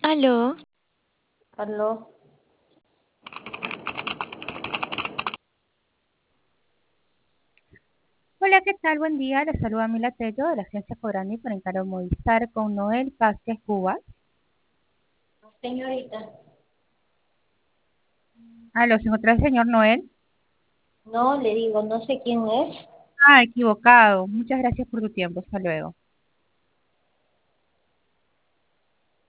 Aló, Aló, Hola, ¿qué tal? Buen día. Les saluda Mila Tello de la Agencia Cobrani para Encaro Movistar con Noel Vázquez Cuba. señorita. Aló, ¿se encuentra el señor Noel? No, le digo, no sé quién es. Ah, equivocado. Muchas gracias por tu tiempo. Hasta luego.